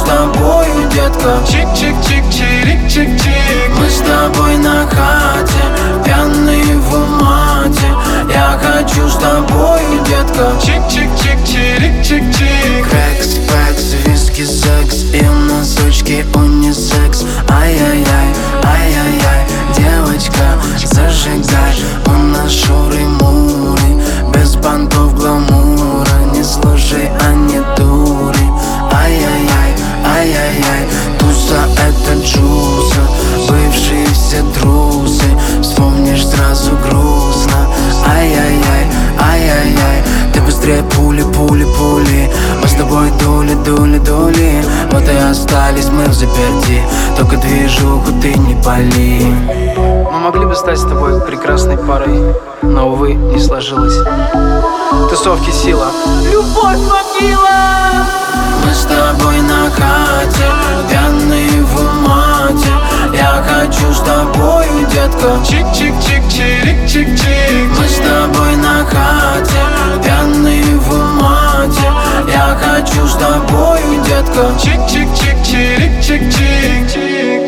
тобою, детка. Чик-чик-чик-чирик-чик-чик. Мы с тобой на хате, пьяные в умате. Я хочу с тобою, детка. Чик-чик-чик-чирик-чик-чик. Крэкс, фэкс, виски, секс и носочки унисекс. Ай-яй-яй, ай-яй-яй, девочка, зажигай. У нас шуры-муры, без понтов гламура. Не слушай, они дури. Ай-яй-яй, ай-яй-яй, туса это джуса. Бывшие все трусы, вспомнишь сразу грустно. Ай-яй-яй, ай-яй-яй, ты быстрее пули, пули, пули. Мы с тобой дули, дули, дули. Вот и остались мы взаперти. Только движуху ты не пали. Мы могли бы стать с тобой прекрасной парой, но, увы, не сложилось. Тусовки сила, любовь могила. Мы с тобой на хате, пьяные в умате. Я хочу с тобою, детка. Чик-чик-чик-чирик-чик-чик. Мы с тобой на хате, пьяные в умате. Я хочу с тобою, детка. Чик-чик-чик-чирик-чик-чик-чик.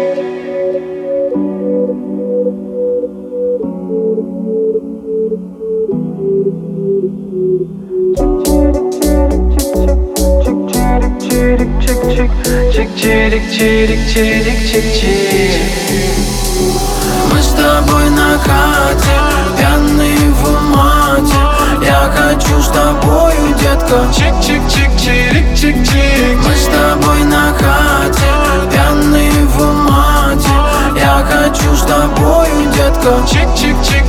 Чик-чирик-чирик-чирик-чик-чик. Мы с тобой на хате, пьяные в умате. Я хочу с тобою, детка. Чик-чик-чик-чирик-чик-чик. Мы с тобой на хате, пьяные в умате. Я хочу с тобою, детка. Чик-чик-чик.